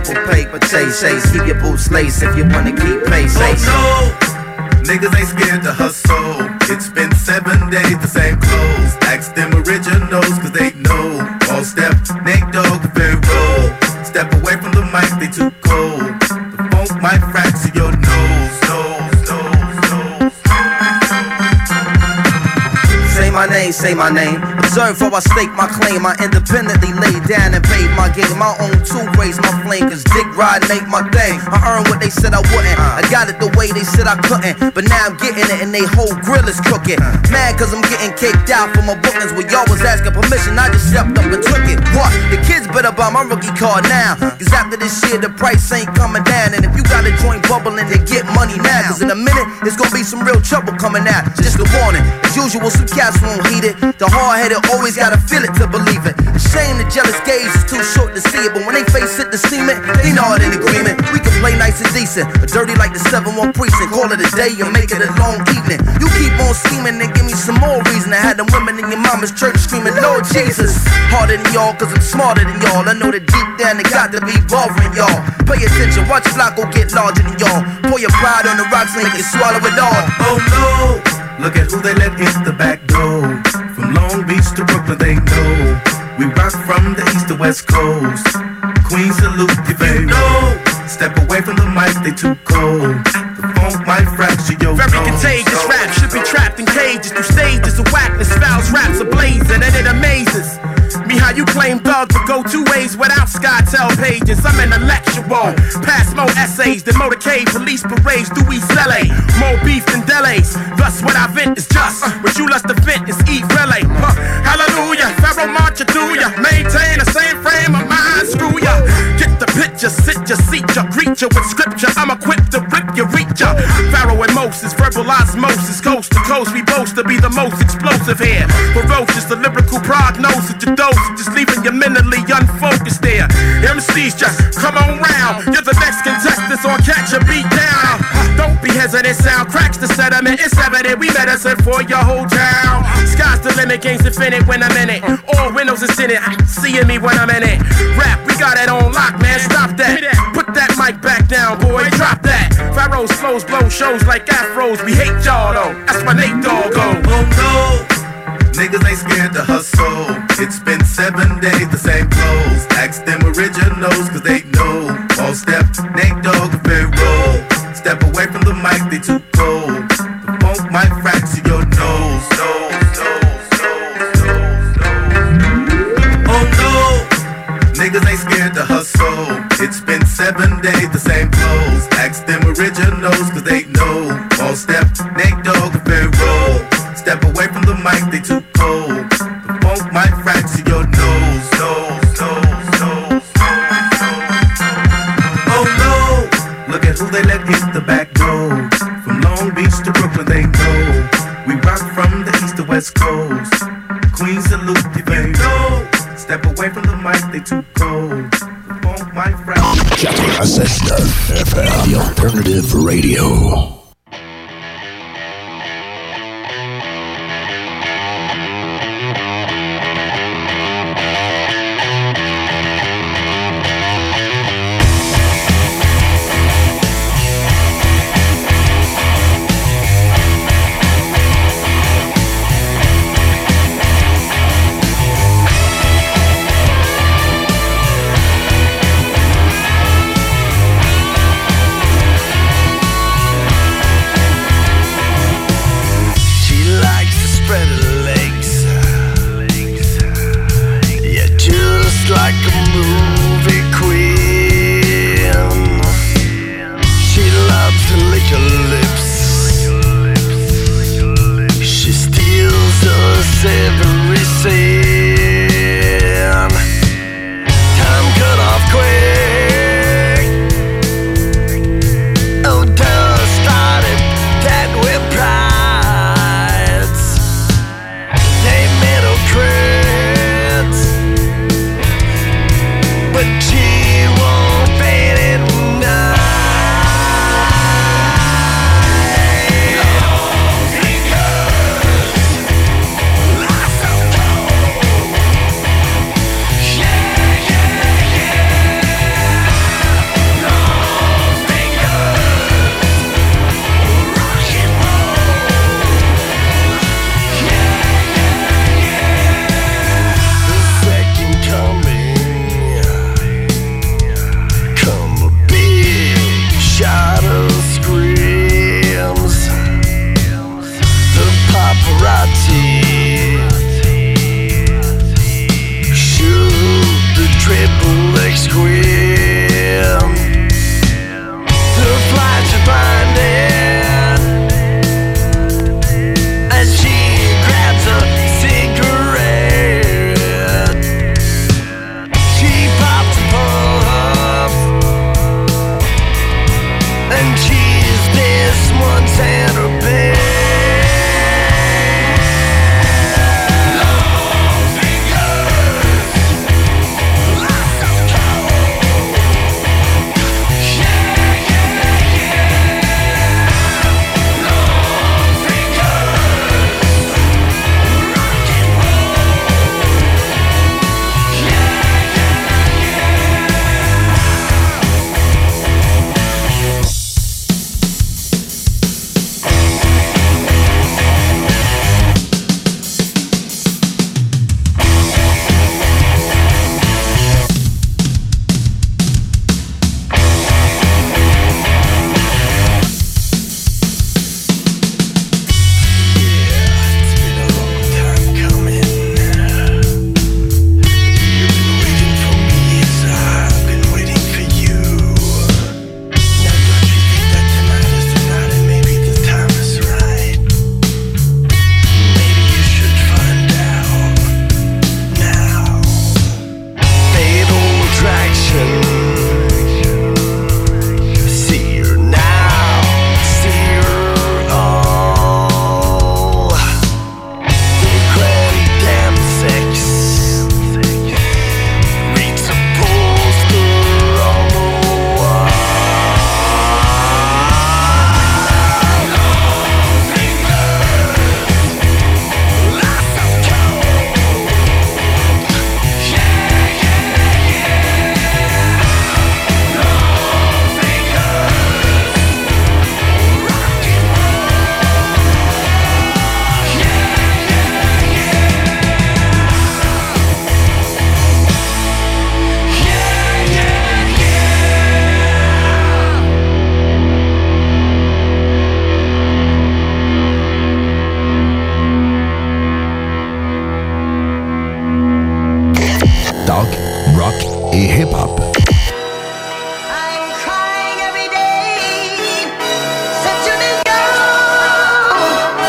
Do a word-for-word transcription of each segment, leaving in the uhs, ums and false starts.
purple paper chase. Keep your boots laced if you wanna keep pace. Oh no, niggas ain't scared to hustle. It's been seven days, the same clothes. Ask them originals, cause they know. All step, Nate Dogg, very roll. Step away from the mic, they too cold. The funk might fracture your nose, nose, nose, nose. Say my name, say my name. Observe how I stake my claim. I independently laid down and paid my game. My own two raise my flame, cause dick ride ain't my thing. I earned what they said I wouldn't. I got it the way they said I couldn't. But now I'm getting it and they whole grill is crooked. Mad cause I'm getting kicked out for my bookings. Where y'all was asking permission, I just stepped up and took it. What? The kids better buy my rookie card now. Cause after this year the price ain't coming down. And if you got a joint bubbling, then get money now. Cause in a minute, it's gonna be some real trouble coming out. Just a warning. As usual, some cats won't heed it. The hard-headed always gotta feel it to believe it. A shame the jealous gaze is too short to see it. But when they face it to cement, they know it in agreement. We can play nice and decent, or dirty like the seven one precinct. Call it a day and make it a long evening. You keep on scheming and give me some more reason. I had them women in your mama's church screaming, Lord Jesus. Harder than y'all, cause I'm smarter than y'all. I know that deep down it got to be bothering y'all. Pay attention, watch Flacco get larger than y'all. Pour your pride on the rocks and make it swallow it all. Oh no, look at who they let in the back door. From Long Beach to Brooklyn, they know. We rock from the east to west coast. Queen salute you, baby. No, step away from the mic, they too cold. The funk might fracture your Very contagious rap should be trapped in cages. Through stages of whackness, fouls, raps ablazing. And it amazes me how you claim Doug to go two ways without SkyTel pages. I'm intellectual, pass more essays than motorcade, police parades through East L A. More beef than delays, thus what I vent is just what you lust to vent is eat relay. Huh. Hallelujah, Pharaoh march to ya. Maintain the same frame of mind, screw ya. Get the picture, sit ya, seat ya, greet ya with scripture. I'm equipped to rip ya, reach ya. Pharaoh and Moses, verbal osmosis, coast to coast. We boast to be the most explosive here. Ferocious, the lyrical prognosis, your dose, just leaving you mentally unfocused there. M Cs just come on round. You're the next contestant, so I'll catch a beat down. Don't be hesitant, sound cracks the sediment. It's evident we medicine for your whole town. Sky's the limit, game's infinite when I'm in it. All windows is in it, seeing me when I'm in it. Rap, we got it on lock, man, stop that. Put that mic back down, boy, drop that. Pharaoh's flows blow shows like afros. We hate y'all though, that's my Nate Dogg go. Oh no, niggas ain't scared to hustle. It's been seven days, the same clothes. Ask them originals, cause they know. All step, Nate Dogg, very roll. Step away from the mic, they too cold. The funk might fracture your nose, nose, nose, nose, nose, nose. Oh no, niggas ain't scared to hustle. It's been seven days, the same clothes. Ask them originals, cause they know. All step, Nate Dogg, very roll. Step away from the mic, they too cold. The funk might fracture your nose, nose, nose, nose. Oh no, look at who they let in the back door. From Long Beach to Brooklyn, they know. We rock from the east to west coast. Queen salute you, baby. No, step away from the mic, they too cold. The funk might fracture. F M, the alternative radio.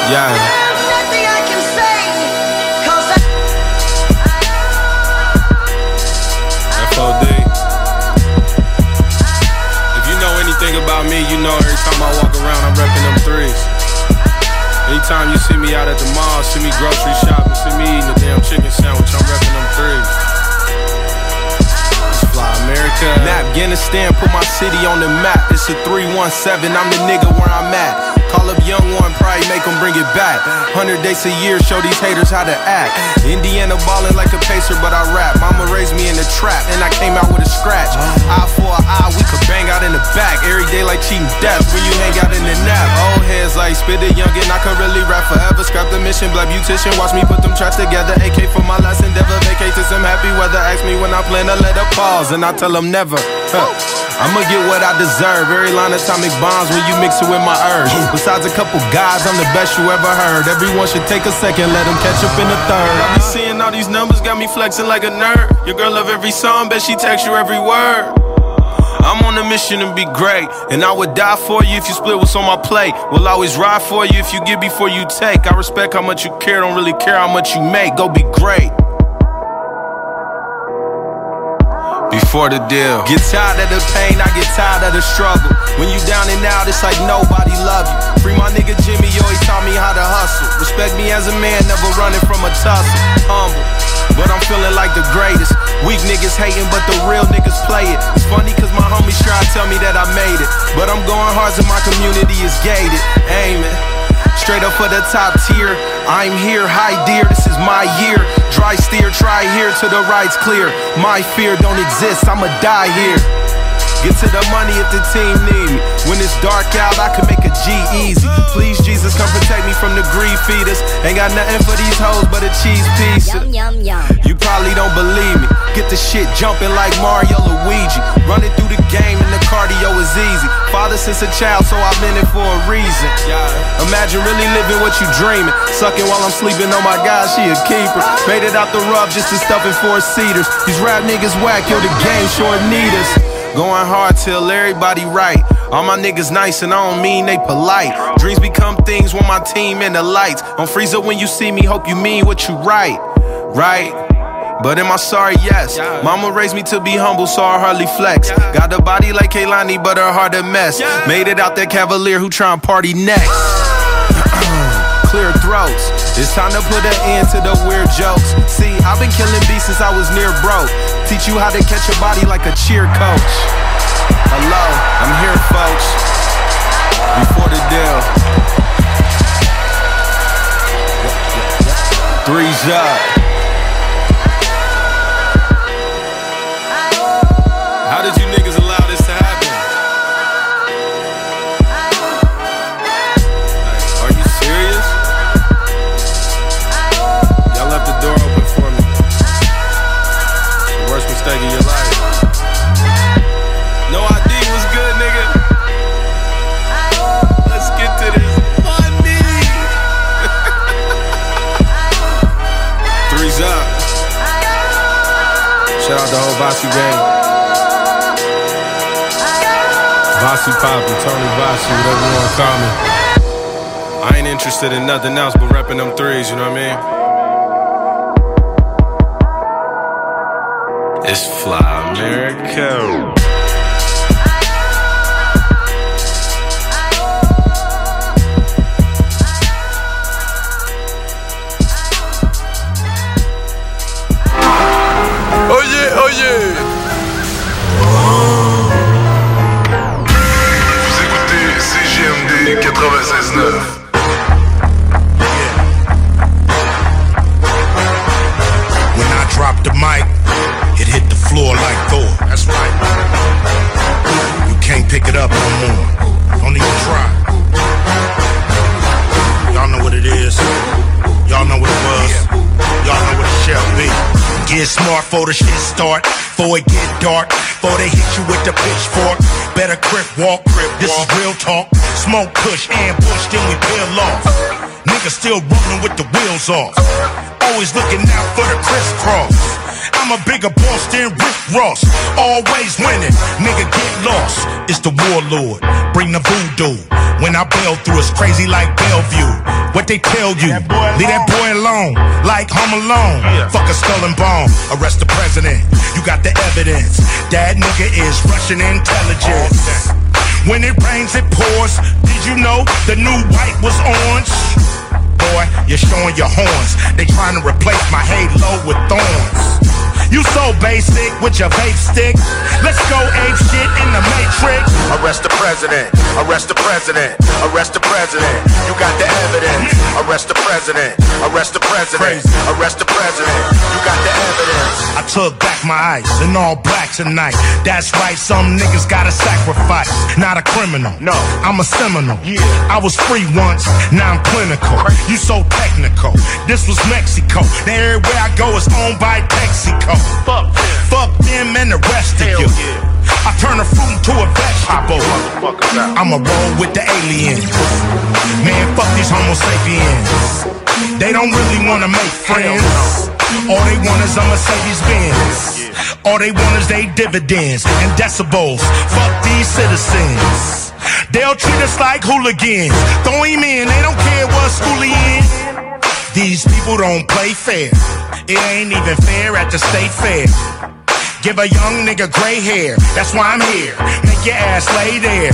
Yeah. There's nothing I can say, 'cause I F O D. If you know anything about me, you know every time I walk around, I'm repping them threes. Anytime you see me out at the mall, see me grocery shopping, see me eating a damn chicken sandwich, I'm repping them threes. It's Fly America. Afghanistan put my city on the map. It's a three one seven, I'm the nigga where I'm at. Call up young one, probably make them bring it back. Hundred days a year, show these haters how to act. Indiana ballin' like a pacer, but I rap. Mama raised me in the trap, and I came out with a scratch. Eye for an eye, we could bang out in the back. Every day like cheating death when you hang out in the nap. Old heads like spit it youngin', I could really rap forever. Scrap the mission, black beautician, watch me put them tracks together. A K for my last endeavor, vacate to some happy weather. Ask me when I plan to let her pause, and I tell them never. Huh. I'ma get what I deserve. Every line atomic bombs when you mix it with my herbs. Besides a couple guys, I'm the best you ever heard. Everyone should take a second, let them catch up in the third. I be seeing all these numbers, got me flexing like a nerd. Your girl love every song, bet she text you every word. I'm on a mission to be great, and I would die for you if you split what's on my plate. Will always ride for you if you give before you take. I respect how much you care, don't really care how much you make. Go be great. Before the deal. Get tired of the pain, I get tired of the struggle. When you down and out, it's like nobody love you. Free my nigga Jimmy, yo, he taught me how to hustle. Respect me as a man, never running from a tussle. Humble, but I'm feeling like the greatest. Weak niggas hating, but the real niggas play it. It's funny cause my homies try to tell me that I made it, but I'm going hard so my community is gated. Aiming straight up for the top tier. I'm here, hi dear, this is my year. Dry steer, try here till the right's clear. My fear don't exist, I'ma die here. Get to the money if the team need me. When it's dark out, I can make a G easy. Please, Jesus, come protect me from the greed feeders. Ain't got nothing for these hoes but a cheese pizza. Yum, yum, yum. You probably don't believe me. Get the shit jumping like Mario Luigi. Running through the game and the cardio is easy. Father since a child, so I've been it for a reason. Imagine really living what you dreaming. Sucking while I'm sleeping, oh my God, she a keeper. Made it out the rough just to stuff in four seaters. These rap niggas whack, yo, the game short need us. Going hard till everybody right. All my niggas nice and I don't mean they polite. Dreams become things when my team in the lights. Don't freeze up when you see me, hope you mean what you write. Right? But am I sorry? Yes. Mama raised me to be humble, so I hardly flex. Got a body like Kehlani, but her heart a mess. Made it out that cavalier who try and party next. Clear throats. It's time to put an end to the weird jokes. See, I've been killing beats since I was near broke. Teach you how to catch a body like a cheer coach. Hello, I'm here, folks. Before the deal. Three's up. How did you niggas allow this to happen? Like, are you serious? Y'all left the door open for me. The worst mistake of your life. No I D was good, nigga. Let's get to this money. Three's up. Shout out the whole Vasu gang. Vasu Poppy, Tony Vasu, whatever you wanna call me. I ain't interested in nothing else but repping them threes, you know what I mean? It's Fly America. Oh yeah, oh yeah. Vous écoutez C G M D quatre-vingt-seize neuf. When I drop the mic, it hit the floor like Thor. That's right. You can't pick it up no more. Don't even try. Y'all know what it is. Y'all know what it was. Y'all know what it shall be. Get smart for the shit start. Before it get dark. Before they hit you with the pitchfork. Better crip walk. This is real talk. Smoke push, ambush, then we peel off. Niggas still running with the wheels off. Always looking out for the crisscross. I'm a bigger boss than Rick Ross. Always winning, nigga get lost. It's the warlord, bring the voodoo. When I bail through, it's crazy like Bellevue. What they tell you? Leave that boy alone, like Home Alone. Yeah. Fuck a skull and bone, arrest the president. You got the evidence. That nigga is Russian intelligence. When it rains, it pours. Did you know the new white was orange? Boy, you're showing your horns. They trying to replace my halo with thorns. You so basic with your vape stick. Let's go ape shit in the Matrix. Arrest the president, arrest the president, arrest the president. You got the evidence. Arrest the president, arrest the president, arrest the president. You got the evidence. I took back my ice in all black tonight. That's right, some niggas gotta sacrifice. Not a criminal, no, I'm a Seminole. Yeah. I was free once, now I'm clinical. You so technical, this was Mexico. Now everywhere I go is owned by Texaco. Fuck, fuck them and the rest of you. Yeah. I turn a fruit into a vegetable. I'ma roll with the aliens. Man, fuck these homo sapiens. They don't really wanna make friends. All they want is a Mercedes Benz. All they want is they dividends and decibels. Fuck these citizens. They'll treat us like hooligans. Throw him in, they don't care what school he in. These people don't play fair. It ain't even fair at the state fair. Give a young nigga gray hair, that's why I'm here. Make your ass lay there.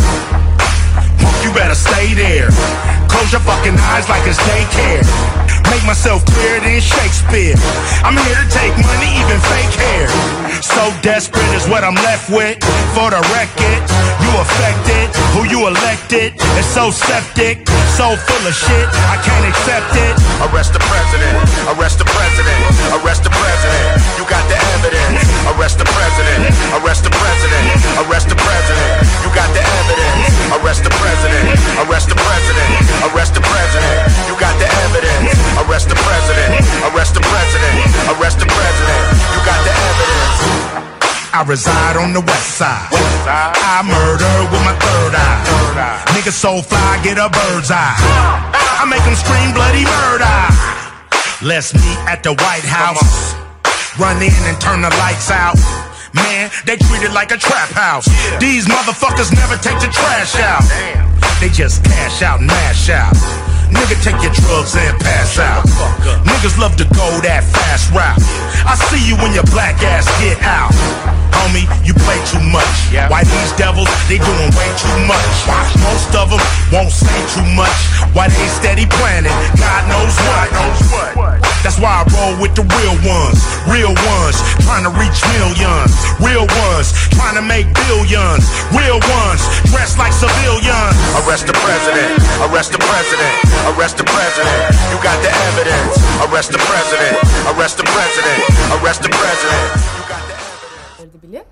Punk, you better stay there. Close your fucking eyes like it's daycare. Make myself clearer than Shakespeare. I'm here to take money, even fake hair. So desperate is what I'm left with. For the record, you affected. Who you elected is so septic, so full of shit, I can't accept it. Arrest the president, arrest the president, arrest the president. You got the evidence. Arrest the president, arrest the president, arrest the president. You got the evidence. Arrest the president, arrest the president, arrest the president. You got the evidence. Arrest the president, arrest the president, arrest the president. You got the evidence. I reside on the west side. West side. I murder with my third eye. Third eye. Niggas so fly, get a bird's eye. I make them scream bloody murder. Let's meet at the White House. Run in and turn the lights out. Man, they treat it like a trap house. Yeah. These motherfuckers never take the trash out. Damn. They just cash out and mash out. Nigga, take your drugs and pass out. Niggas love to go that fast route. I see you when your black ass get out. Homie, you play too much. Why these devils, they doing way too much. Most of them won't say too much. Why they steady planning, God knows what. That's why I roll with the real ones. Real ones, trying to reach millions. Real ones, trying to make billions. Real ones, dressed like civilians. Arrest the president, arrest the president, arrest the president. You got the evidence. Arrest the president, arrest the president, arrest the president. You got the evidence. Öyle bile.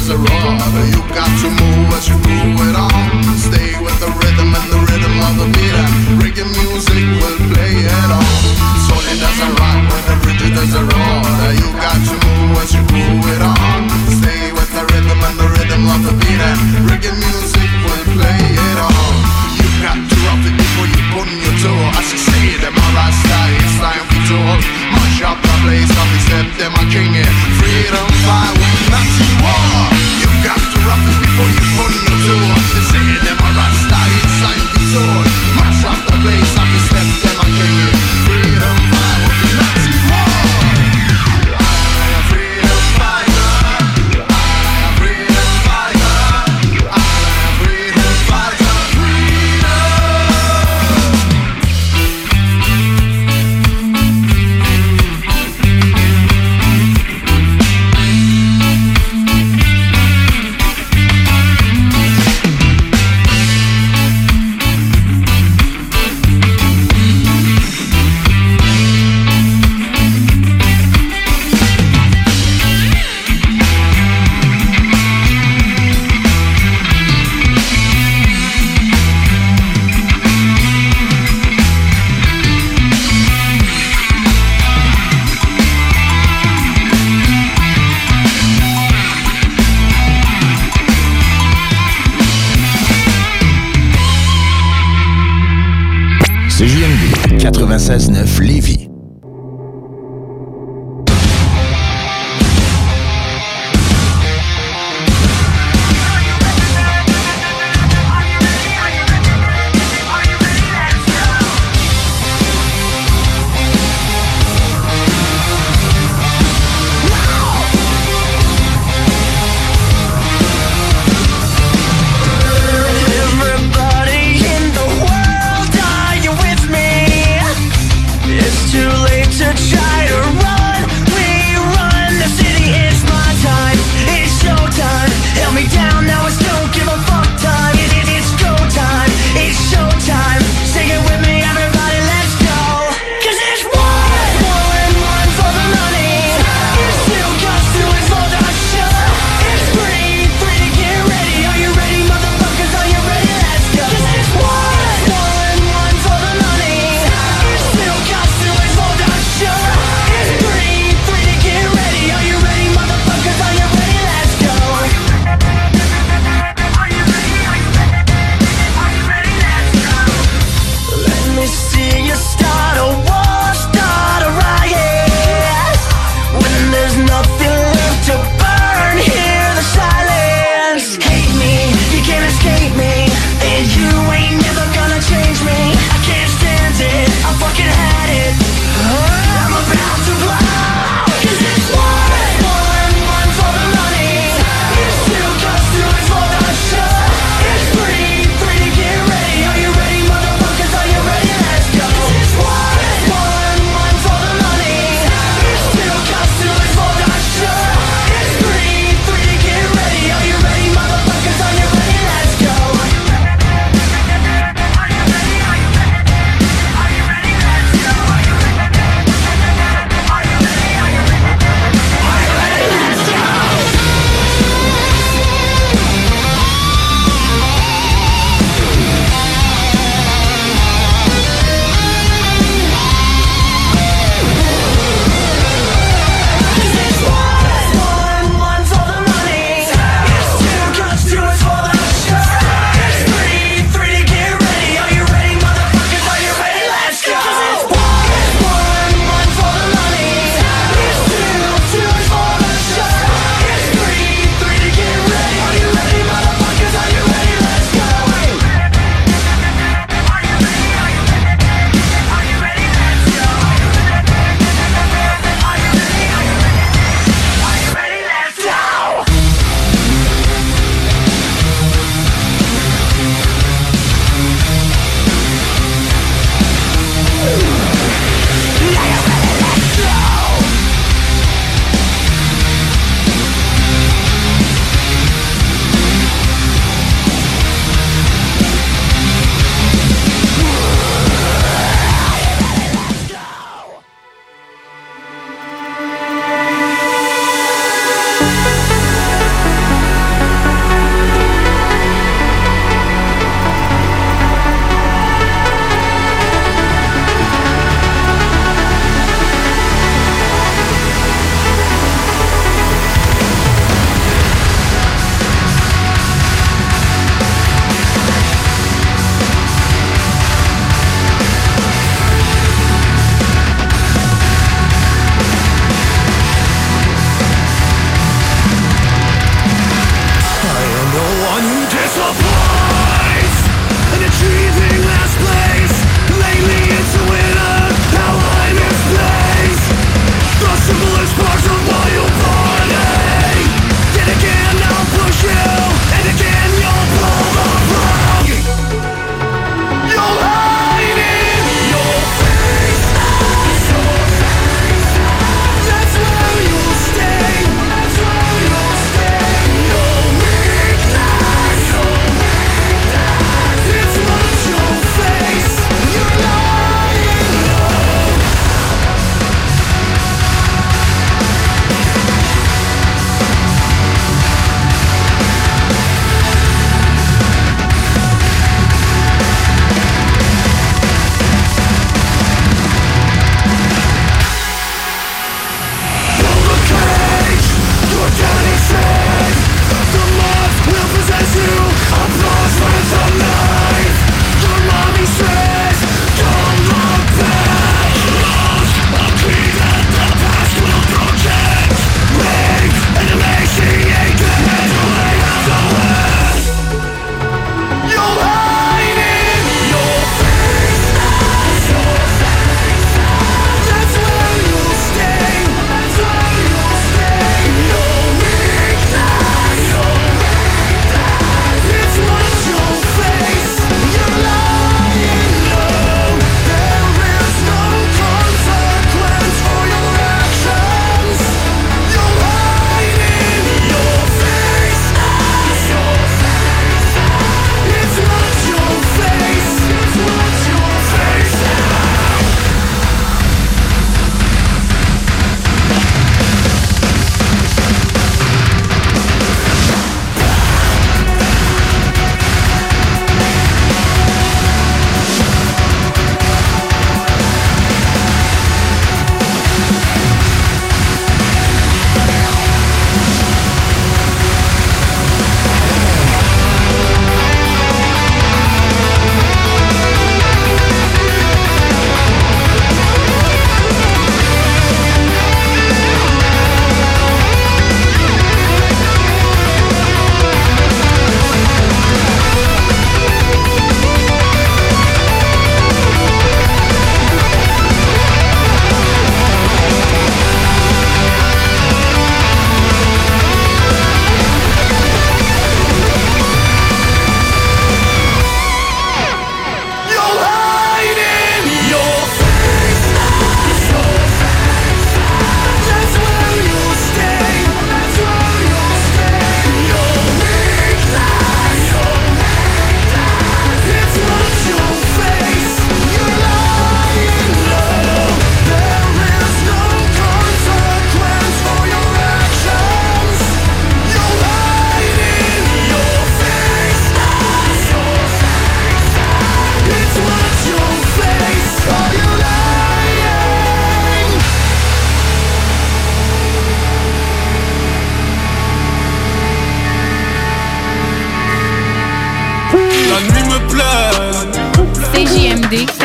does a roar. You got to move as you move it on. Stay with the rhythm and the rhythm of the beat. Reggae music will play it on. Soul it does a rock when the bridge does a roar. You got to move as you move it on. Stay with the rhythm and the rhythm of the beat. Reggae music will play it on. You got to rough it before you put on your toe. As you say them a rasta, it's time for tour. Mash up the place, come and step them a king it. Freedom fire with Nazi war. You got to rough it before you put on your toe. As you say them a rasta, it's time for tour. Mash up the place, come and step them a king it. Freedom fire with Nazi war. C J M D quatre-vingt-seize neuf Lévis. Everybody in the world, are you with me? It's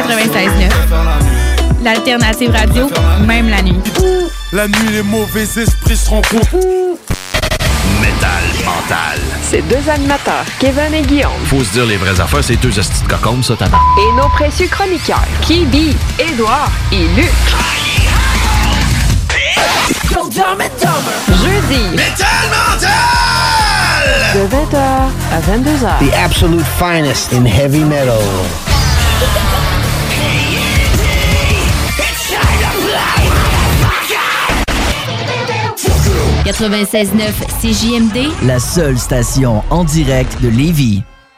quatre-vingt-seize neuf. L'alternative radio, même la nuit. La nuit, les mauvais esprits se rencontrent. Métal mental. C'est deux animateurs, Kevin et Guillaume. Faut se dire les vraies affaires, c'est deux hosties de cocombes, ça, tabac. Et nos précieux chroniqueurs, Kibi, Édouard et Luc. Jeudi. Métal mental! De vingt heures à vingt-deux heures. The absolute finest in heavy metal. quatre-vingt-seize neuf C J M D, la seule station en direct de Lévis.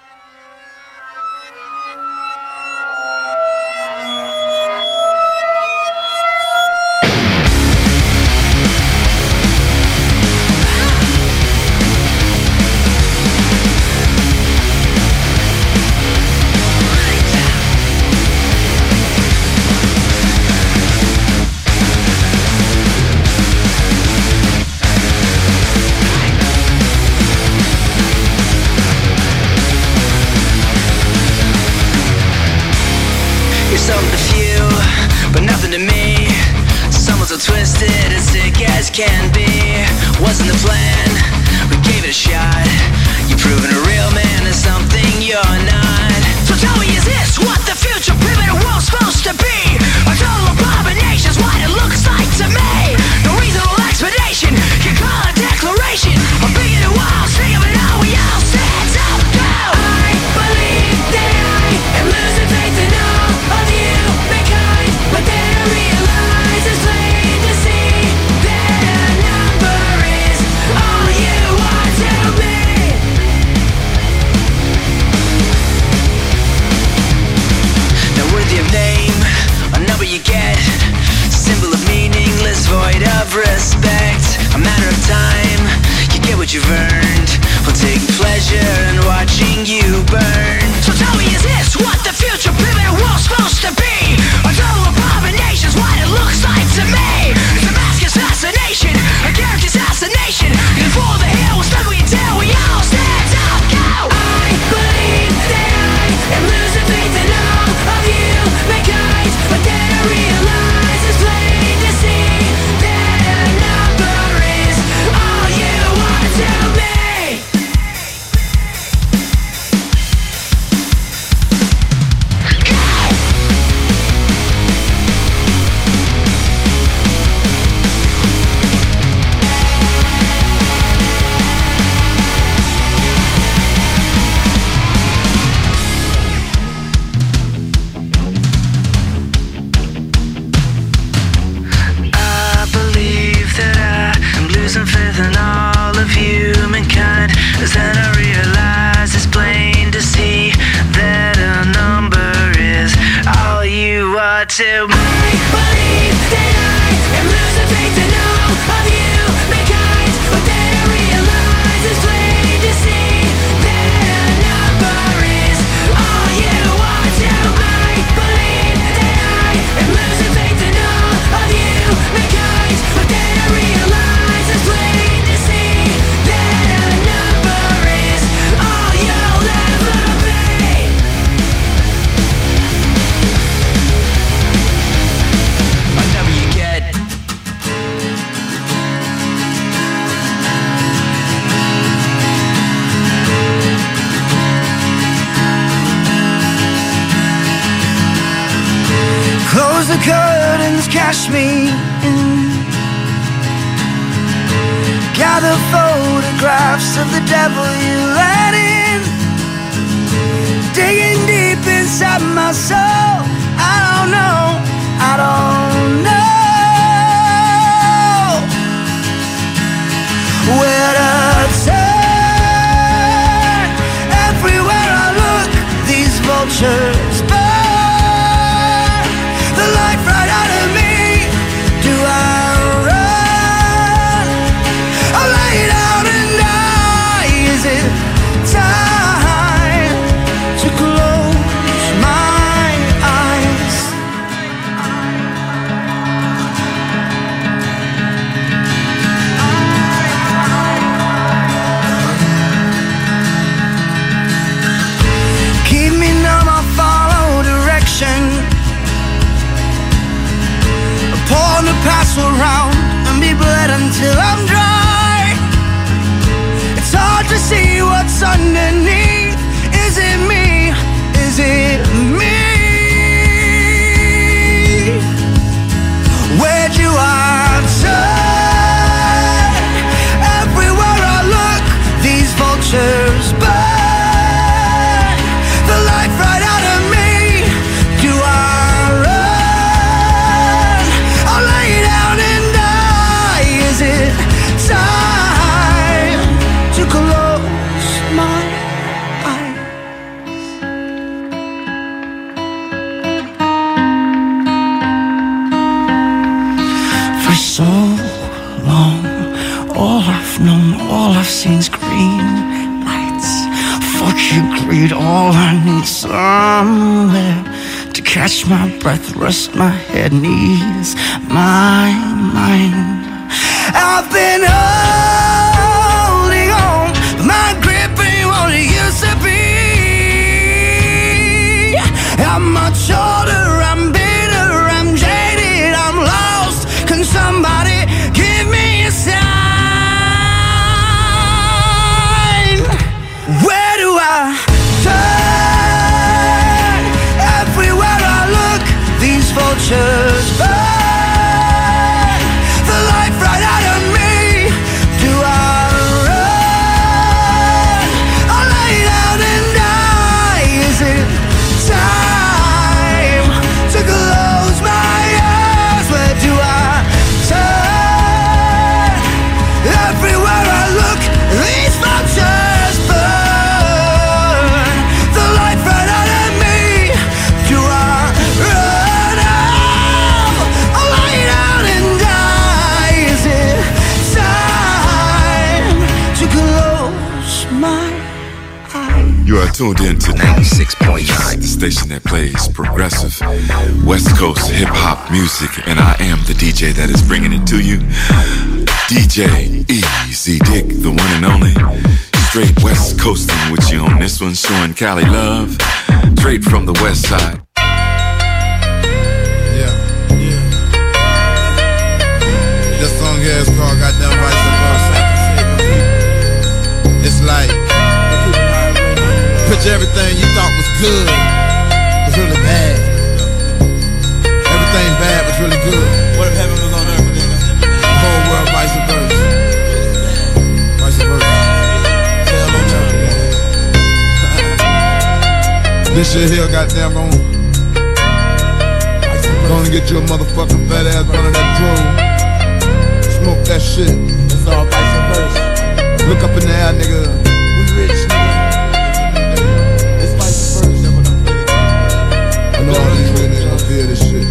Can be, wasn't the plan, we gave it a shot. You're proving a real man is something you're not. So tell me, is this what the future primitive world's supposed to be? A total abomination's what it looks like to me. No reasonable explanation, you call it declaration. I'm bigger than wild, sing of it all, we all stand up, go! I believe that I am losing faith in all of you, mankind, but then I realize it's plain to see. You get symbol of meaningless, void of respect. A matter of time, you get what you've earned. We'll take pleasure in watching you burn. So tell me, is this what the future primitive world's supposed to be? A total abomination's what it looks like to me. It's a mask assassination, a character assassination. And for the hill, we're stuck with you till we all stand up, go! I believe that I am losing faith in all of you, mankind, but then I realize it's plain to see that a number is all you want to be. Faith in all of humankind, as then I realize it's plain to see that a number is all you are to me. I believe that I am losing faith in all of humankind, but then I realize it's plain to see that a number is all you are to me. I believe that I am losing faith in all of humankind, but then I realize it's plain to see that a number is all you'll ever be. A number you get. Close the curtains, cash me in. Gather photographs of the devil you let in. Digging deep inside my soul, I don't know, I don't know where to turn. Everywhere I look, these vultures burn the life right out of me. Do I run? I lay down and die. Is it time to close my eyes? Keep me numb, I'll fall long. All I've known, all I've seen's green lights. Fuck you, greed. All I need somewhere to catch my breath, rest my head, ease my mind. I've been holding on, but my grip ain't what it used to be. I'm much older, I'm bitter, I'm jaded, I'm lost. Can somebody give me a sign? Where do I turn? Everywhere I look, these vultures burn the life right out of me. Do I run or lay down and die? Is it time to close my eyes? Where do I turn? Everywhere I look, these vultures burn the life right out of me. Do I run out or lay down and die? Is it time to close my eyes? You are tuned in to ninety-six point nine, the station that plays progressive West Coast hip-hop music, and I am the D J that is bringing it to you. D J Easy Dick, the one and only. Straight West Coasting with you on this one, showing Cali love, straight from the West Side. Yeah, yeah. This song here is called Goddamn Vice Versa. It's like, picture everything you thought was good was really bad. Everything bad was really good. What if heaven was on earth? The whole world vice versa. Vice versa. Hell on earth. This shit here, goddamn, gonna, gonna get you a motherfucking fat ass running that drone. Smoke that shit. It's all vice versa. Look up in the air, nigga. We rich, nigga. It's vice versa. I know all these niggas gonna feel this shit.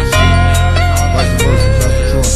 Vice versa, Detroit.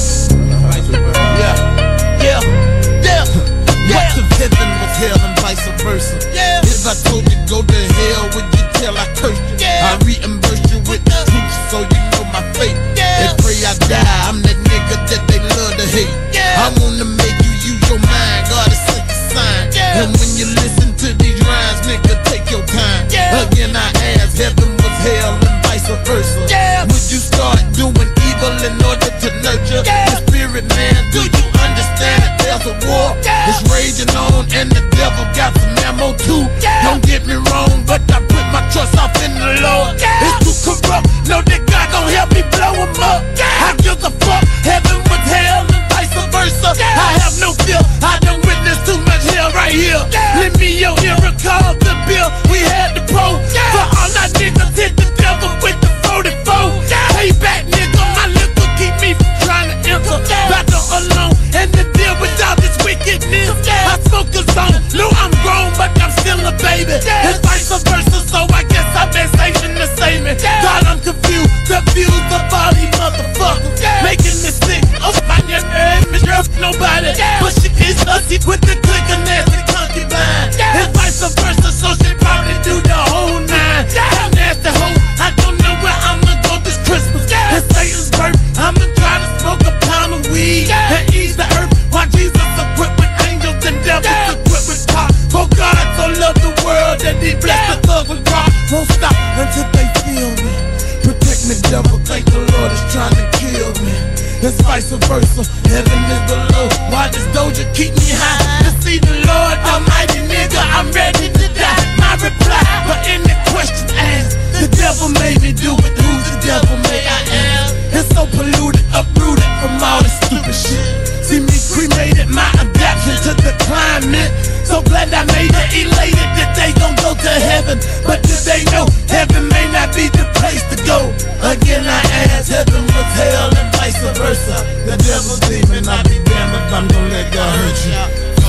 Yeah, yeah, yeah. What if heaven was hell and vice versa? Yeah. If I told you go to hell, would you tell I cursed you? Yeah. I reimburse you with the truth so you know my fate. Yeah. They pray I die, I'm that nigga that they love to hate. Yeah. I wanna make you use your mind, God is such a sign. Yeah. And when you listen to these rhymes, nigga, take your time. Yeah. Again I ask, heaven was hell and vice versa. Yeah. Would you start doing evil in order to nurture yeah. the spirit, man? Do you understand that there's a war? Yeah. It's raging on and the devil got some ammo too. Yeah. Don't get me wrong, but I put my trust off in the Lord. Yeah. It's too corrupt, know that God gon' help me blow him up. Yeah. I give a fuck, heaven was hell and vice versa. Yeah. I have no fear, I done witnessed too much hell right here. Yeah. Lend me your ear and call the bill, we had the pro. Yeah. For all our niggas hit the devil with the forty-four. Yeah. Pay back, nigga, my liquor keep me from trying to enter. Yeah. Battle alone and to deal with all this wickedness. Yeah. I smoke a zone, Lou, I'm grown, but I'm still a baby. Yeah. It's vice versa, so I guess I've been saving the same. Yeah. God, I'm confused, confused of all these motherfuckers. Yeah. Making me sick, oh my name is nobody. Yeah. But she is hussy with the click of nasty concubine. Yeah. It's vice versa, so she probably do the whole nine. Yeah. How nasty hoe, I don't know where I'ma go this Christmas. Yeah. It's Satan's birth, I'ma try to smoke a pound of weed. Yeah. And ease the earth, while Jesus equipped with angels and devils yeah. equipped with power. For God so loved the world that he blessed yeah. the thug with God. Won't stop until they feel me. Protect me, devil, think the Lord is trying to kill me. It's vice versa, heaven is below. Why does Doja keep me high? To see the Lord Almighty, nigga, I'm ready to die. My reply, but in the question asked, the devil made me do it, who the devil may I am? It's so polluted, uprooted from all this stupid shit. See me cremated, my adaptation to the climate. So glad I made it, elated that they gon' go to heaven. But do they know heaven may not be the place to go? Again I ask, heaven was hell and vice versa. The devil's demon, I'll be damned if I'm gon' let God hurt you.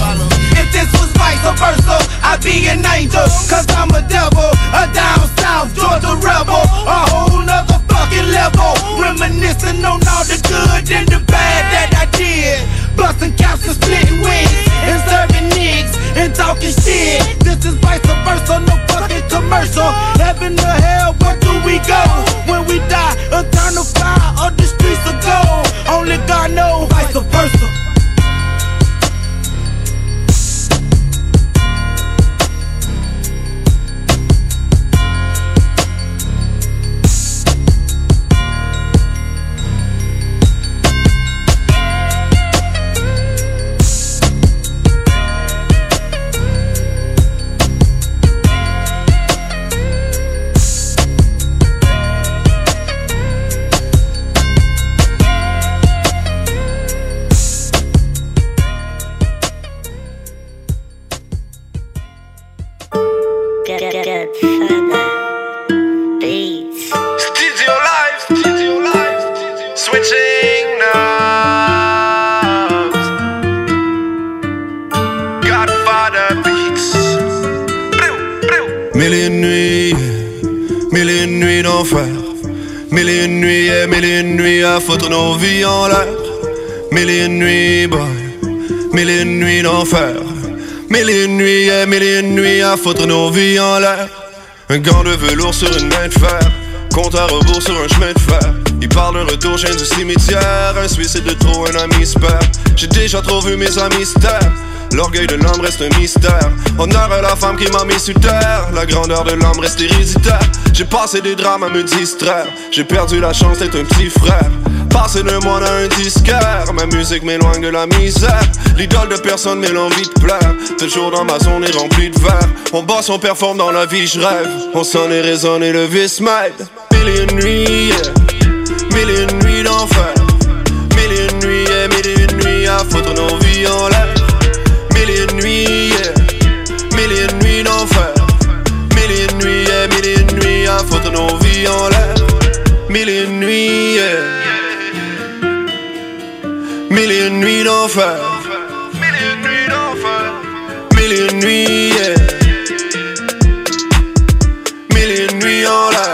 If this was vice versa, I'd be an angel. Cause I'm a devil, a down south Georgia rebel. A whole nother fucking level. Reminiscing on all the good and the bad that I Mille et une nuits, yeah, mille et une nuits à foutre nos vies en l'air. Mille et une nuits, boy, mille et une nuits d'enfer. Mille et une nuits, yeah, mille et une nuits à foutre nos vies en l'air. Un gant de velours sur une main de fer, compte à rebours sur un chemin de fer. Il parle d'un retour, chaîne du cimetière, un suicide de trop, un ami se perd. J'ai déjà trop vu mes amis se taire. L'orgueil de l'homme reste un mystère. Honneur à la femme qui m'a mis sur terre. La grandeur de l'homme reste héréditaire. J'ai passé des drames à me distraire. J'ai perdu la chance d'être un petit frère. Passé de moi à un disquaire. Ma musique m'éloigne de la misère. L'idole de personne mais l'envie de plaire. Toujours dans ma zone est remplie de verre. On bosse, on performe dans la vie, je rêve. On sonne et résonne et le vice m'aide. Mille et une nuits, yeah. Mille et une nuits d'enfer. Mille et une nuits, yeah. Mille et une nuits à foutre nos vies en l'air. Mille et une nuits, yeah. Mille et une nuits d'enfer. Mille et une nuits, yeah. Mille et une nuits à foutre nos vies en l'air. Mille et une nuits, yeah. Mille et une nuits d'enfer. Mille et une nuits d'enfer. Mille et une nuits, yeah. Mille et une nuits en l'air.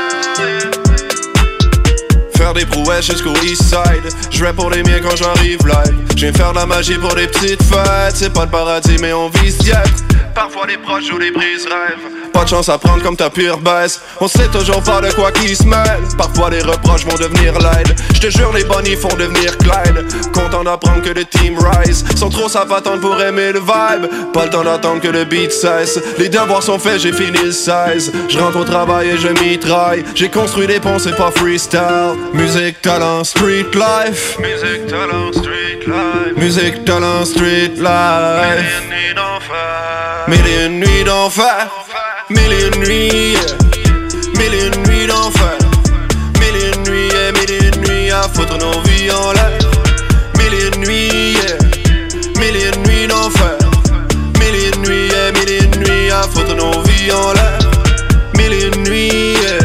Faire des prouesses jusqu'au east side. Je vais pour les miens quand j'arrive live. J'viens faire de la magie pour des petites fêtes. C'est pas le paradis mais on vise d'y être. Parfois les proches jouent les brises rêves. Pas de chance à prendre comme ta pure baisse. On sait toujours pas de quoi qui se mêle. Parfois les reproches vont devenir l'aide. J'te jure les bonnies font devenir Clyde. Content d'apprendre que le team rise. Sont trop savent attendre pour aimer le vibe. Pas le temps d'attendre que le beat cesse. Les devoirs sont faits, j'ai fini le seize. Je rentre au travail et je mitraille. J'ai construit des ponts, c'est pas freestyle. Musique, talent, street life. Musique, talent, street life. Musique, talent, street life. Mille et une nuits d'enfer. Mille et une nuits, yeah. Mille et une nuits d'enfer. Mille et une nuits, yeah. Mille et une nuits à foutre nos vies en l'air. Mille et une nuits, yeah. Mille et une nuits d'enfer. Mille et une nuits, yeah. Mille et une nuits à foutre nos vies en l'air. Mille et une nuits, yeah.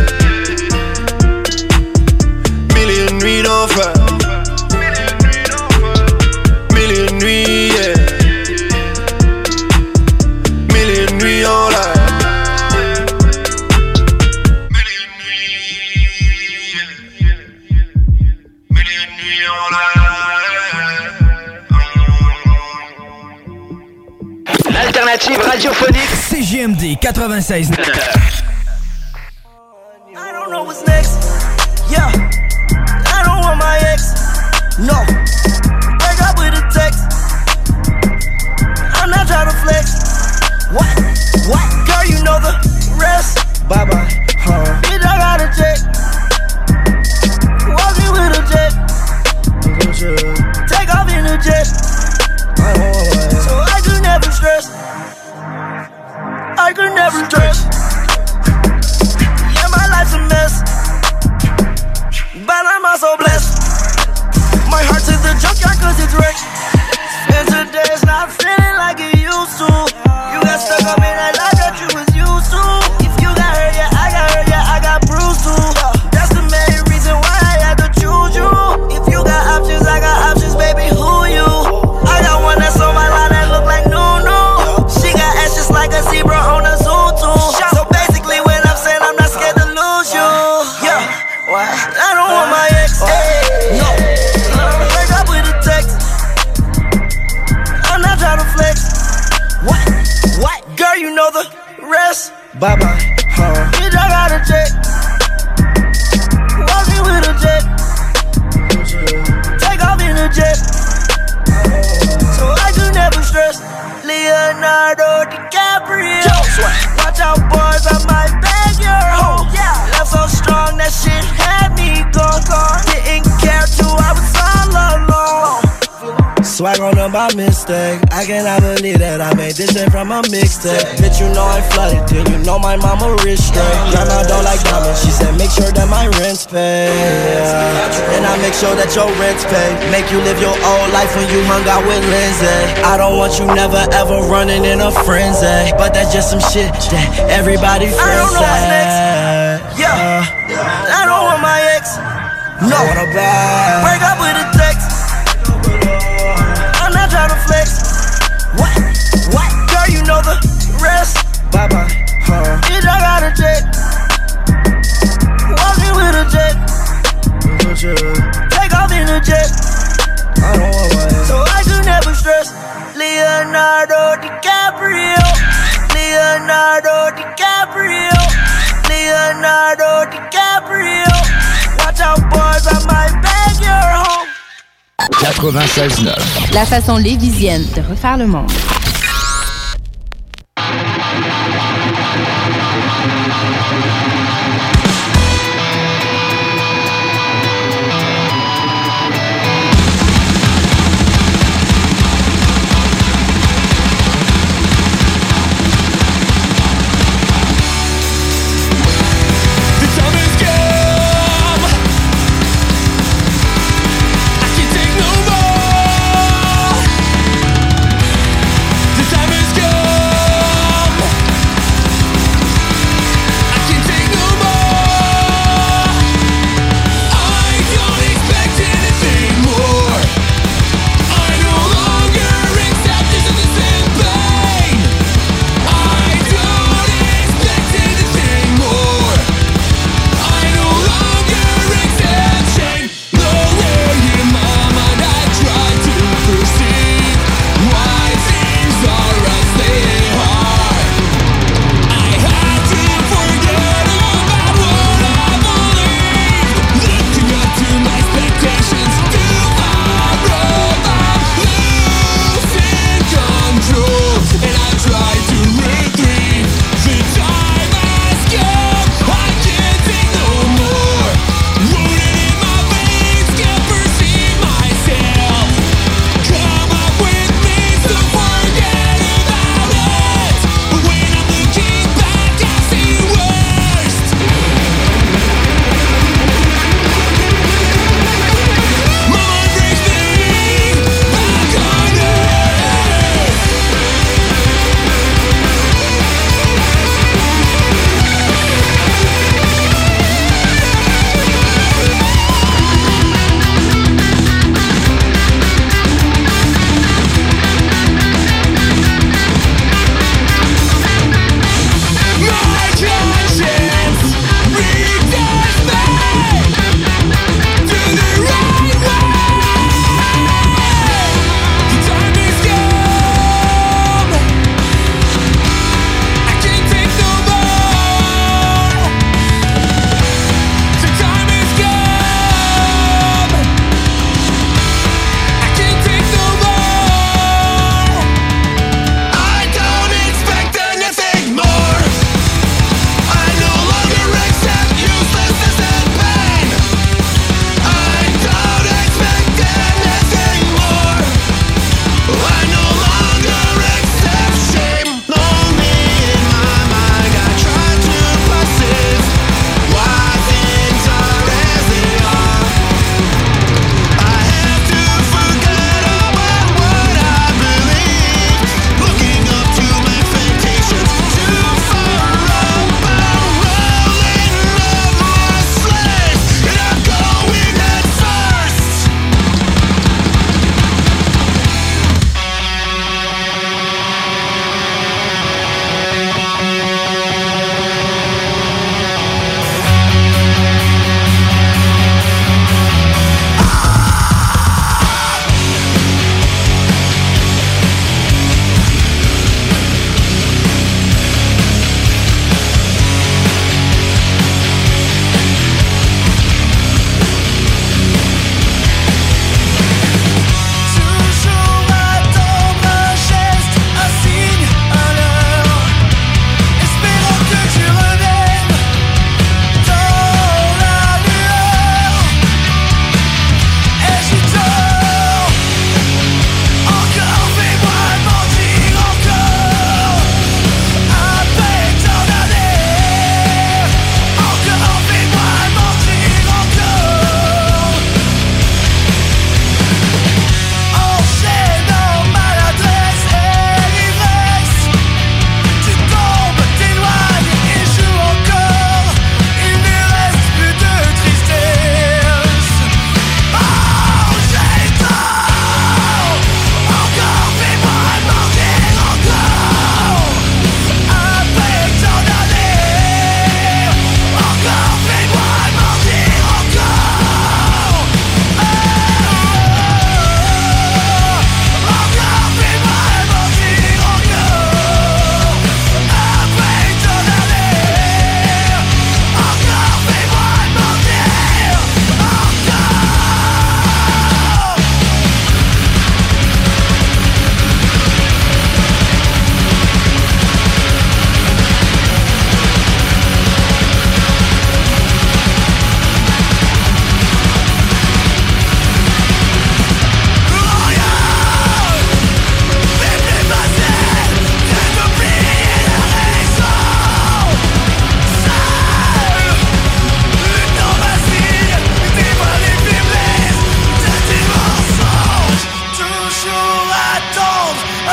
Mille et une nuits d'enfer. Mille et une nuits, yeah. Mille et une nuits en l'air. L'alternative radiophonique C J M D quatre-vingt-seize neuf. I don't know what's next. Yeah, I don't want my ex. No, break up with a text. I'm not trying to flex. What? What? Girl, you know the rest. Bye bye. Huh? Bitch, I got a check. Walking with a jet. Take off in a jet. I don't want my ex. So I could never stress. I could never stress. Yeah, my life's a mess, but I'm also blessed. My heart's in the junkyard cause it's wrecked. And today's not feeling like it used to. You got stuck up in that life that you was used to. If you got hurt, yeah, I got hurt, yeah, I got bruised too. That's the main reason why I had to choose you. If you got options, I got options, baby, who you? I got one that's on my line that look like Nunu. She got ass just like a zebra on a zoo too. So basically when I'm saying I'm not scared to lose you. Yeah, what? I don't want my ex. Hey, no, break up with a text. I'm not trying to flex. What? What? Girl, you know the rest. Bye bye. Huh? Bitch, I got a check. Walking with a jet. Take off in a jet. So I could never stress. Leonardo DiCaprio. Watch out, boys, I might bag your hoe. Left so strong that shit had me gone. Didn't care till I was all alone. Swag on them by mistake. I cannot believe that I made this shit from a mixtape. Bitch, you know I flooded till you know my mama rich straight. Drive my door like diamonds. She said make sure that my rent's paid. Yeah. And I make sure that your rent's paid. Make you live your old life when you hung out with Lindsay. I don't want you never ever running in a frenzy. But that's just some shit that everybody friends. I don't know what's next. Yeah, I don't want my ex. No, break up with a text. I'm not trying to flex. What? What? Girl, you know the rest. Bye bye. Huh? Bitch, I got a jet. Walking with a jet. boys, I might beg your home. quatre-vingt-seize neuf. La façon lévisienne de refaire le monde. I can't take no more.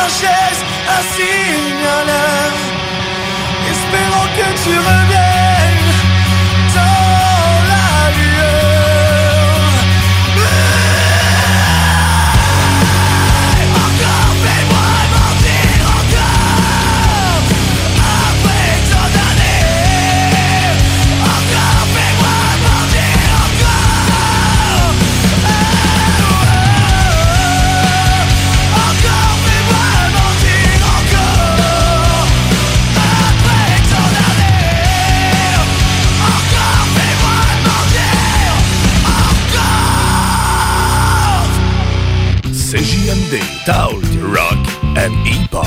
ta chaise, assigne-la. Espérons que tu reviennes dans la lueur. Encore, fais-moi mentir encore. Après tant d'années. Encore, fais-moi mentir encore. Encore, fais-moi mentir encore. Après tant d'années. Encore, fais-moi mentir encore. C J M D, Talk, Rock and Hip-Hop.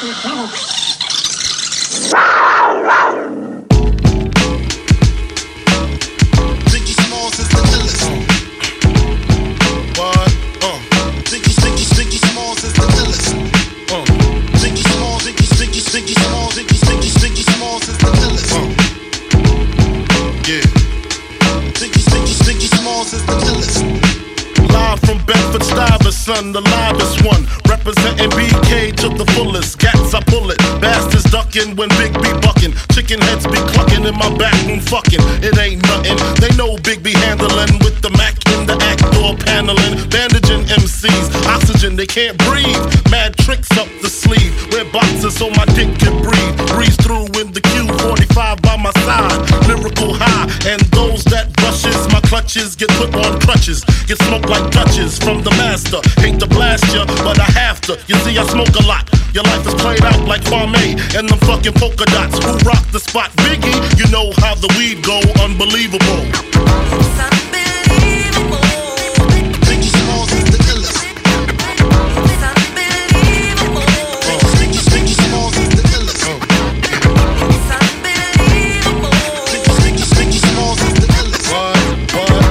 Ziggy Smalls is the illest. What? Uh. Ziggy, Ziggy, Ziggy Smalls is the illest. Uh. Ziggy Smalls, Ziggy, Ziggy, Ziggy Smalls, Ziggy, Ziggy, Ziggy Smalls is the illest. Uh. Yeah. Ziggy, Ziggy, Ziggy Smalls is the illest. Live from Bedford Stuyvesant, the livest one. Representing B K to the fullest. Cats, I pull it. Bastards ducking when Big B bucking. Chicken heads be clucking in my back room fucking. It ain't nothing. They know Big B handling with the Mac in the act door paneling. Bandaging M Cs. Oxygen, they can't breathe. Mad tricks up the sleeve. Wear boxes so my dick can breathe. Breeze through in the Q forty-five by my side. Lyrical high. And those that brushes my clutches get put on crutches. Get smoked like Dutches from the master. Hate to blast ya, but I have to. You see, I smoke a lot. Your life is played out like Kwame and them fucking polka dots. Who rock the spot? Biggie, you know how the weed go. Unbelievable. Ziggy Smalls is the illest. Ziggy, Ziggy Smalls is the illest. Ziggy, Ziggy, Ziggy Smalls is the illest. What? What?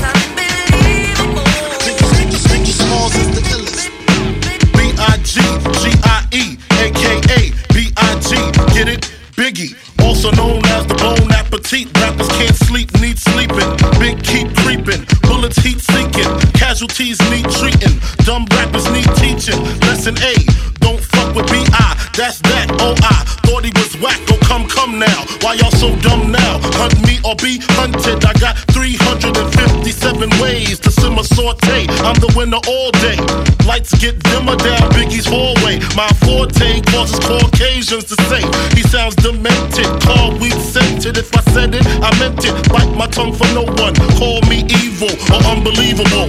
Ziggy, Ziggy, Ziggy Smalls is the illest. B I G G I E, A K A B I G, get it? Biggie, also known as the Bon Appetit. Rappers can't sleep, need sleeping. Big keep creeping, bullets heat seeking. Casualties need treating, dumb rappers need teaching. Lesson A, don't fuck with B I, that's that, oh I thought he was whack, oh come, come now. Why y'all so dumb now? Hunt me or be hunted, I got three hundred fifty-seven ways to simmer saute. I'm the winner all day. Lights get dimmer down Biggie's hallway. My forte causes Caucasians to say he sounds demented. Call weed scented. If I said it, I meant it. Bite my tongue for no one. Call me evil or unbelievable.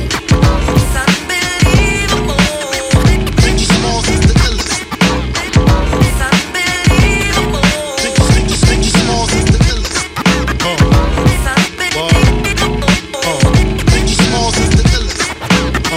Ziggy Smalls is the illest. Ziggy, Ziggy, Ziggy Smalls is the illest. Uh. What? Uh. Ziggy Smalls is the illest. Uh.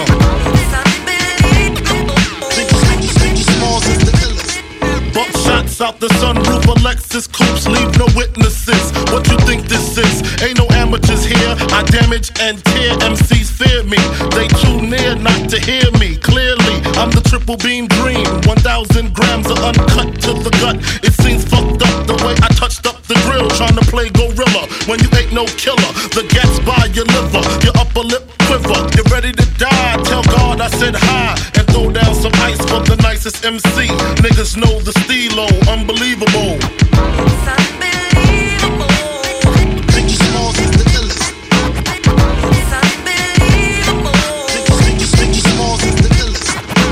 Ziggy, Ziggy, Ziggy Smalls is the illest. Buck shots out the sunroof of Lexus coupes, leave no witnesses. What you think this is? Ain't no amateurs here. I damage and tear. M Cs fear me. They too near not to hear me clearly. I'm the triple beam dream. one thousand grams of uncut to the gut. It seems fucked up the way I touched up the grill, trying to play gorilla when you ain't no killer. The gas by your liver, your upper lip quiver. You're ready to die. Tell God I said hi and throw down some ice for the nicest M C. Niggas know the stilo, unbelievable. Ziggy Smalls is the illest. Ziggy, Ziggy, Ziggy Smalls is the illest.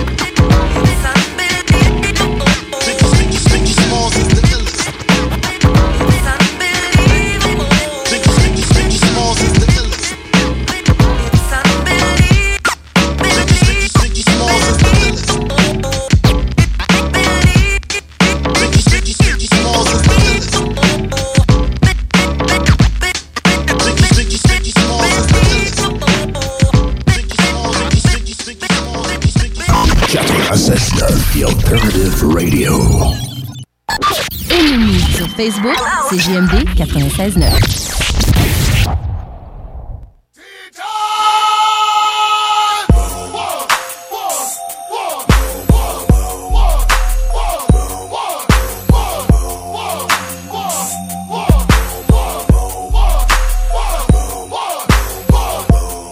Ziggy, Ziggy, Ziggy Smalls is the illest. Ziggy, Ziggy, Ziggy Smalls is the illest. Ziggy, Ziggy, Ziggy Smalls is the illest. Ziggy, Ziggy, Ziggy Smalls is the illest. Ziggy, Ziggy, Ziggy Smalls is the illest. Ziggy Smalls, Ziggy, Ziggy, Ziggy Smalls, Ziggy, Ziggy. quatre-vingt-seize neuf, The Alternative Radio. Ennemi sur Facebook, C J M D quatre-vingt-seize neuf.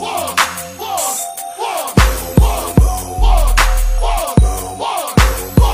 Whoa.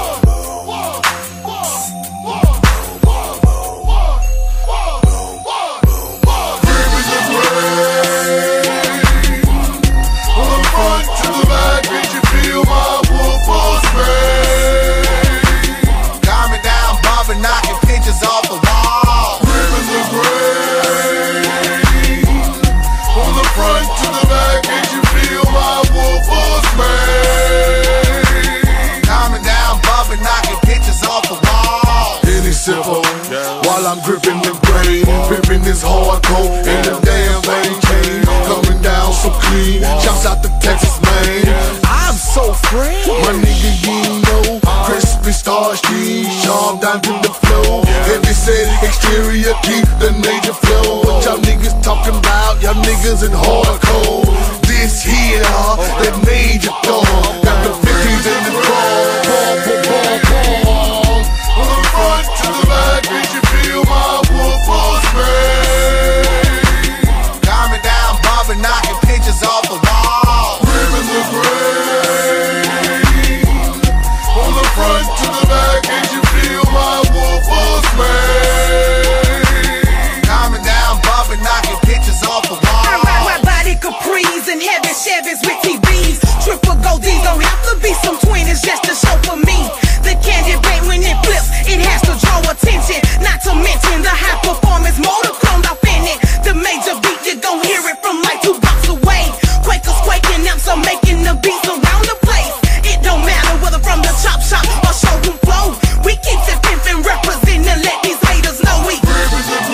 while I'm dripping the grain. Pimping this hardcore, and the damn thing came. Coming down so clean, shouts out to Texas, man. I'm so fresh, my nigga, you know. Crispy stars, jeans, sharp down to the flow. Heavy set, exterior, keep the major flow. What y'all niggas talking about? Y'all niggas in hardcore. This here, that major dawn. Got the fifties in the ball. Ball, ball, ball, ball. From the front to the back, did you feel my wolf spray? Calm me down, bumping, knocking pictures off the wall. Ribbons of gray. From the front to the back, did you feel my wolf spray? Calm me down, bumping, knocking pictures off the wall. Wide body Capris and heavy Chevys with T Vs. Triple gold D's don't have to be some twenties just to show for me. The candy bait when it flips, it has to draw attention. Not to mention the high performance motor chromed off in it. The major beat, you gon' hear it from like two blocks away. Quakers quaking, amps are making the beats around the place. It don't matter whether from the chop shop or showroom flow. We keep it pimpin', representing, let these haters know we. Ribbons of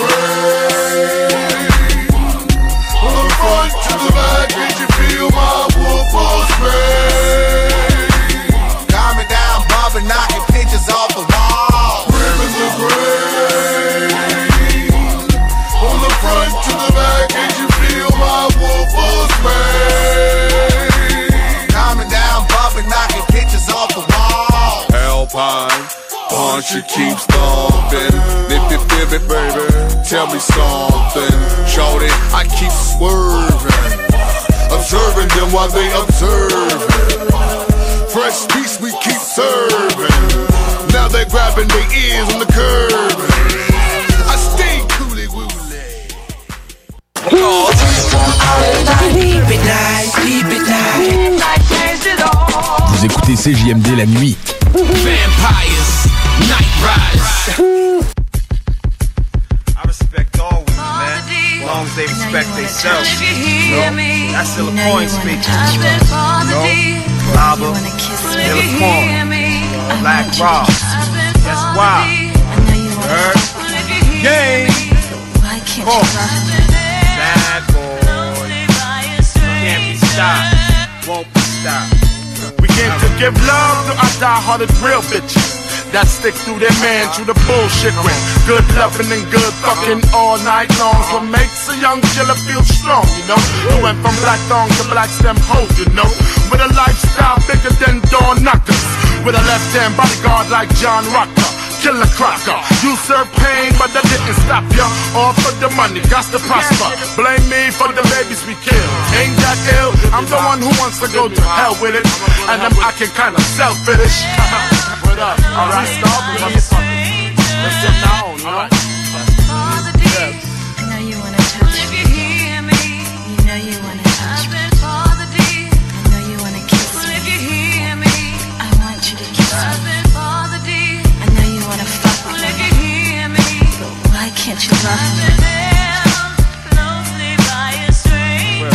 gray. From the front to the back, did you feel my wolf spray? Calm me down, bumping, knocking pictures off the wall. Ribbons of gray. From the front to the back, did you feel my wolf spray? Calm me down, bumping, knocking pictures off the wall. Alpine, punch it, keep stomping. If you feel it, baby, tell me something. Shorty, I keep swerving, observing them while they observing. Fresh piece we keep serving. Now they grabbing their ears on the curb. I stay coolie wooly. Vous écoutez C J M D la nuit. Vampires, night riders. I respect all women, man. As long as they respect themselves. You know? That's still a point speaking. You know? Lava, still a point. Black Rob. That's wild. Heard? Game. Oh. Bad boy. Can't be stopped. Won't be stopped. We came to give love to our die-hearted real bitches that stick through their man through the bullshit with good loving and good fucking all night long. What makes a young killer feel strong, you know? We went from black thong to black stem hoe, you know? With a lifestyle bigger than door knockers. With a left-hand bodyguard like John Rocker. Killer Crocker, you serve pain, but that didn't stop ya. All for the money, got to prosper. Blame me for the babies we kill. Ain't that ill? I'm the one who wants to go to hell with it, and I'm acting kinda selfish. What up? Alright, stop it, motherfucker. Let's get down, you know?